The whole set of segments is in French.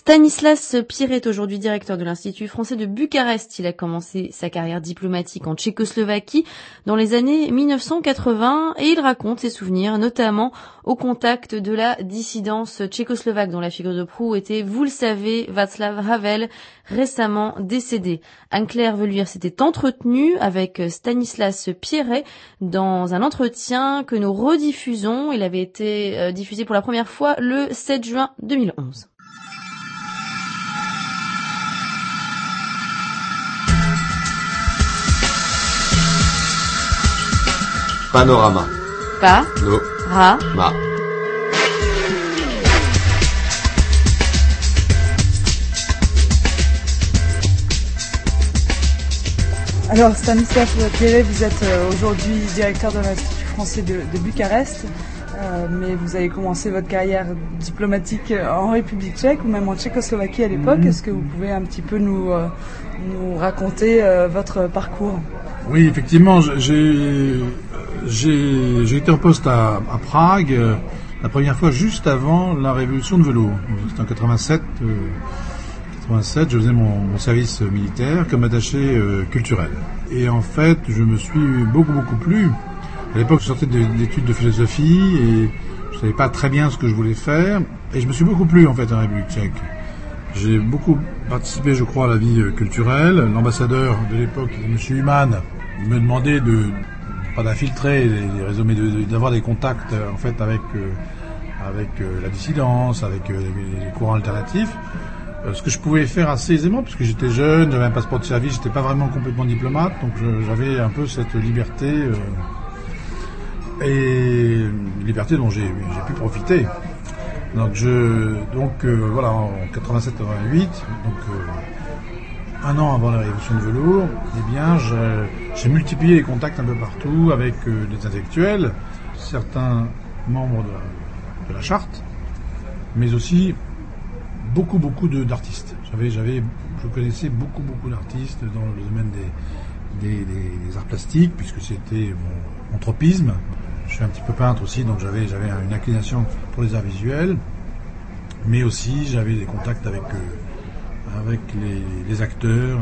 Stanislas Pierret est aujourd'hui directeur de l'Institut français de Bucarest. Il a commencé sa carrière diplomatique en Tchécoslovaquie dans les années 1980 et il raconte ses souvenirs, notamment au contact de la dissidence tchécoslovaque dont la figure de proue était, vous le savez, Václav Havel, récemment décédé. Anne-Claire Veluire s'était entretenue avec Stanislas Pierret dans un entretien que nous rediffusons. Il avait été diffusé pour la première fois le 7 juin 2011. Panorama. Pa. No. Ra. Ma. Alors Stanislas Pierret, vous êtes aujourd'hui directeur de l'Institut français de Bucarest, mais vous avez commencé votre carrière diplomatique en République tchèque ou même en Tchécoslovaquie à l'époque. Est-ce que vous pouvez un petit peu nous raconter votre parcours ? Oui, effectivement, j'ai été en poste à Prague la première fois juste avant la révolution de vélo. C'était en 87, je faisais mon service militaire comme attaché culturel. Et en fait, je me suis beaucoup plu. À l'époque, je sortais d'études de philosophie et je savais pas très bien ce que je voulais faire. Et je me suis beaucoup plu en fait en République tchèque. J'ai beaucoup participé, je crois, à la vie culturelle. L'ambassadeur de l'époque, M. Human, me demandait pas d'infiltrer les réseaux, mais d'avoir des contacts en fait avec la dissidence, avec les courants alternatifs. Ce que je pouvais faire assez aisément, puisque j'étais jeune, j'avais un passeport de service, j'étais pas vraiment complètement diplomate, donc j'avais un peu cette liberté et liberté dont j'ai pu profiter. Donc voilà, en 87-88, donc un an avant la révolution de velours, eh bien j'ai multiplié les contacts un peu partout avec des intellectuels, certains membres de la charte, mais aussi beaucoup d'artistes. Je connaissais beaucoup d'artistes dans le domaine des arts plastiques, puisque c'était mon tropisme. Je suis un petit peu peintre aussi, donc j'avais une inclination pour les arts visuels, mais aussi j'avais des contacts avec les acteurs,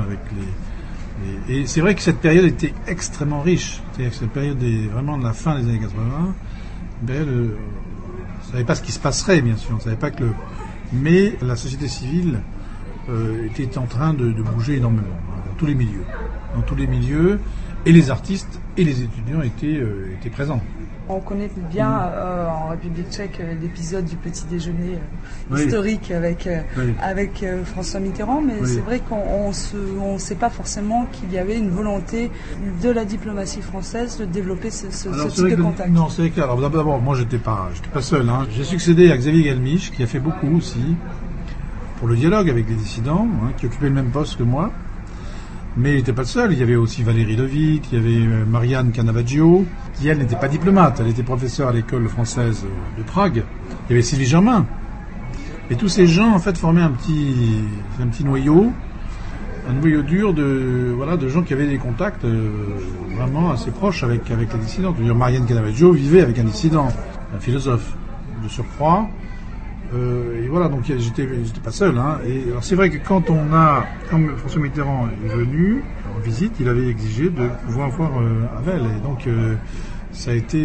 et c'est vrai que cette période était extrêmement riche. C'est-à-dire que cette période est vraiment de la fin des années 80, une période, on ne savait pas ce qui se passerait, bien sûr, on ne savait pas mais la société civile était en train de bouger énormément, dans tous les milieux, et les artistes et les étudiants étaient présents. On connaît bien en République tchèque l'épisode du petit déjeuner historique avec François Mitterrand, mais c'est vrai qu'on ne sait pas forcément qu'il y avait une volonté de la diplomatie française de développer ce type de contact. Non, c'est clair. Alors d'abord, moi j'étais pas seul. J'ai succédé à Xavier Galmiche, qui a fait beaucoup aussi pour le dialogue avec les dissidents, qui occupait le même poste que moi. Mais il n'était pas le seul, il y avait aussi Valérie Levitt, il y avait Marianne Canavaggio, qui elle n'était pas diplomate, elle était professeure à l'école française de Prague. Il y avait Sylvie Germain. Et tous ces gens en fait formaient un petit noyau, un noyau dur de gens qui avaient des contacts vraiment assez proches avec les dissidents. Marianne Canavaggio vivait avec un dissident, un philosophe de surcroît. Et voilà, donc j'étais pas seul. Et alors c'est vrai que quand François Mitterrand est venu en visite, il avait exigé de pouvoir voir Havel. Et donc ça a été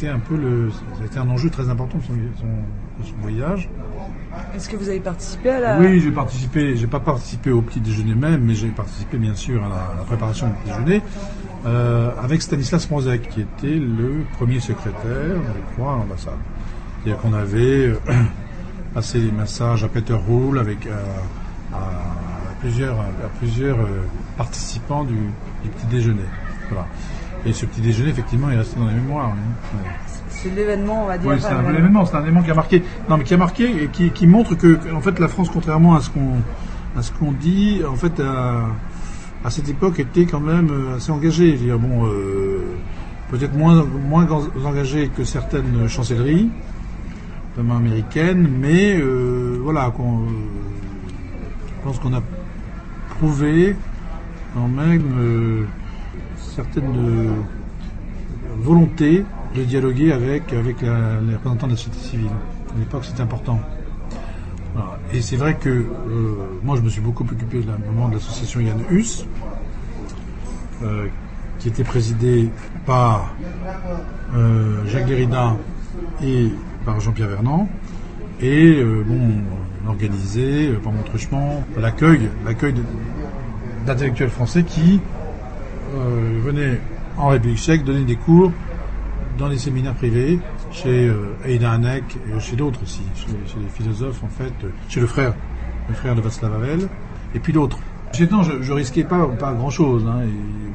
un enjeu très important de son voyage. Est-ce que vous avez participé à la... Oui, j'ai participé. J'ai pas participé au petit déjeuner même, mais j'ai participé bien sûr à la préparation du petit déjeuner avec Stanislas Mrozek, qui était le premier secrétaire, je crois, à l'ambassade. C'est-à-dire qu'on avait passer des messages à Peter Roule avec à plusieurs participants du petit déjeuner. Voilà. Et ce petit déjeuner, effectivement, est resté dans les mémoires. C'est l'événement, on va dire. Oui, c'est un événement qui a marqué. Non, mais qui a marqué et qui montre que, en fait, la France, contrairement à ce qu'on dit, en fait, à cette époque, était quand même assez engagée. Je veux dire, peut-être moins engagée que certaines chancelleries, notamment américaine, mais voilà, je pense qu'on a prouvé quand même certaines volontés de dialoguer avec les représentants de la société civile. À l'époque, c'était important. Voilà. Et c'est vrai que moi, je me suis beaucoup occupé de moment de l'association Yann Hus, qui était présidée par Jacques Derrida et par Jean-Pierre Vernant. Et on organisait, par mon truchement, l'accueil d'intellectuels français qui venaient en République tchèque donner des cours dans les séminaires privés, chez Aida Hanek et chez d'autres aussi, chez les philosophes en fait, chez le frère de Václav Havel, et puis d'autres. Chez temps, je risquais pas grand chose. Hein,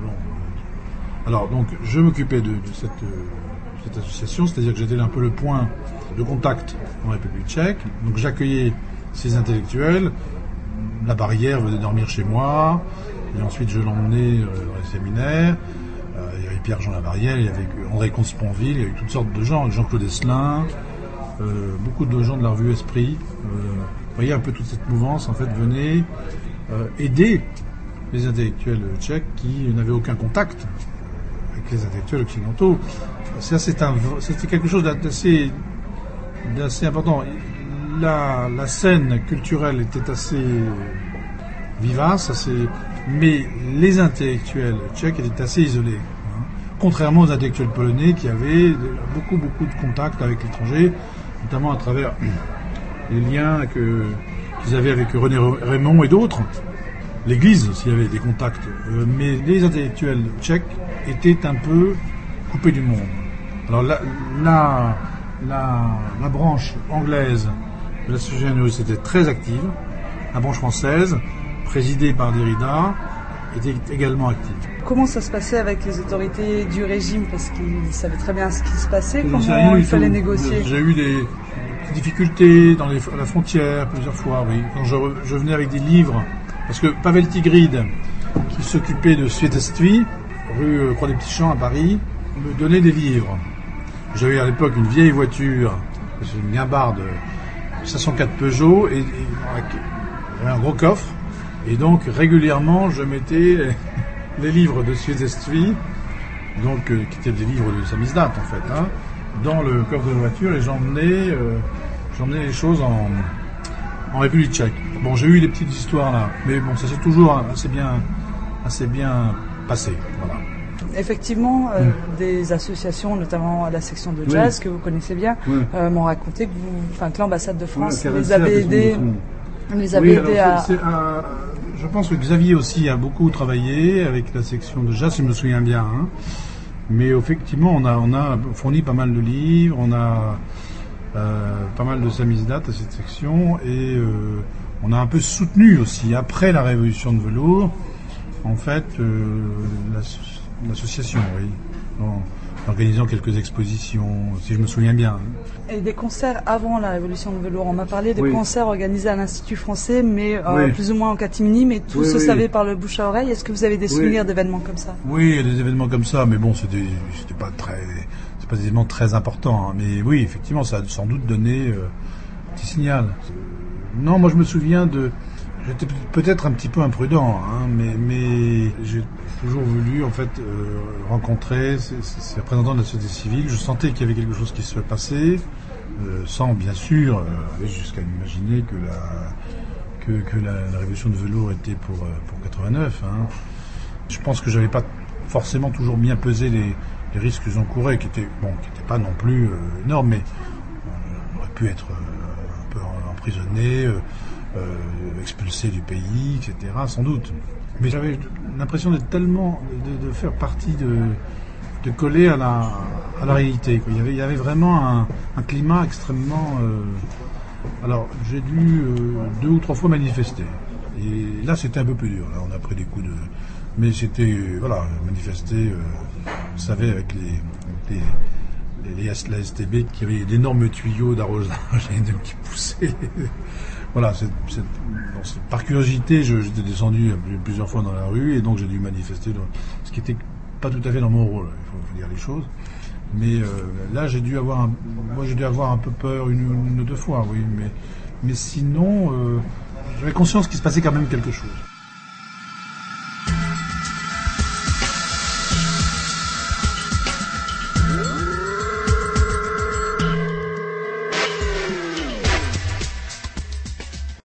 alors donc, je m'occupais de cette association, c'est-à-dire que j'étais un peu le point de contact en République tchèque. Donc j'accueillais ces intellectuels. La Barrière venait dormir chez moi, et ensuite je l'emmenais dans les séminaires. Il y avait Pierre-Jean Labarrière, il y avait André Comte-Sponville, il y avait toutes sortes de gens, Jean-Claude Esselin, beaucoup de gens de la revue Esprit. Vous voyez un peu toute cette mouvance en fait venait aider les intellectuels tchèques qui n'avaient aucun contact avec les intellectuels occidentaux. Ça, c'était quelque chose d'assez important. La scène culturelle était assez vivace, mais les intellectuels tchèques étaient assez isolés. Hein. Contrairement aux intellectuels polonais qui avaient beaucoup de contacts avec l'étranger, notamment à travers les liens qu'ils avaient avec René Raymond et d'autres. L'Église aussi avait des contacts. Mais les intellectuels tchèques étaient un peu coupés du monde. Alors la branche anglaise de l'association Yann Hus était très active. La branche française, présidée par Derrida, était également active. Comment ça se passait avec les autorités du régime? Parce qu'ils savaient très bien ce qui se passait. Comment il fallait négocier? J'ai eu des difficultés à la frontière plusieurs fois, oui. Quand je venais avec des livres, parce que Pavel Tigrid, qui s'occupait de Světectví, rue Croix des Petits Champs à Paris, me donnait des livres. J'avais à l'époque une vieille voiture, une guimbarde 504 Peugeot, et un gros coffre. Et donc, régulièrement, je mettais les livres de Světectví, donc, qui étaient des livres de samizdat, en fait, hein, dans le coffre de la voiture, et j'emmenais les choses en République tchèque. Bon, j'ai eu des petites histoires là, mais bon, ça s'est toujours assez bien passé, voilà. Effectivement, des associations, notamment la section de jazz que vous connaissez bien, m'ont raconté que l'ambassade de France les avait aidés. Je pense que Xavier aussi a beaucoup travaillé avec la section de jazz, si je me souviens bien. Hein. Mais effectivement, on a fourni pas mal de livres, on a pas mal de samizdat à cette section, et on a un peu soutenu aussi, après la révolution de velours, en fait, l'association, oui, en organisant quelques expositions, si je me souviens bien. Et des concerts avant la révolution de velours. On m'a parlé de concerts organisés à l'Institut français, mais plus ou moins en catimini, mais tout se savait par le bouche à oreille. Est-ce que vous avez des souvenirs d'événements comme ça? Oui, il y a des événements comme ça, mais bon, c'est pas des événements très importants. Hein. Mais oui, effectivement, ça a sans doute donné un petit signal. Non, moi je me souviens j'étais peut-être un petit peu imprudent, hein, mais j'ai toujours voulu en fait rencontrer ces représentants de la société civile. Je sentais qu'il y avait quelque chose qui se passait, sans bien sûr aller jusqu'à imaginer que la révolution de velours était pour 89. Hein. Je pense que j'avais pas forcément toujours bien pesé les risques que j'encourais, qui étaient pas non plus énormes, mais on aurait pu être un peu emprisonné. Expulsé du pays, etc., sans doute. Mais j'avais l'impression d'être tellement, de faire partie, de coller à la réalité. Quoi. Il y avait vraiment un climat extrêmement... Alors, j'ai dû 2 ou 3 fois manifester. Et là, c'était un peu plus dur. Là, on a pris des coups de... Mais c'était, manifester, vous savez, avec la STB qui avait d'énormes tuyaux d'arrosage qui poussaient... Voilà, par curiosité, j'étais descendu plusieurs fois dans la rue, et donc j'ai dû manifester, ce qui n'était pas tout à fait dans mon rôle, il faut dire les choses. Mais là, j'ai dû avoir un peu peur une ou 2 fois, oui. Mais sinon, j'avais conscience qu'il se passait quand même quelque chose.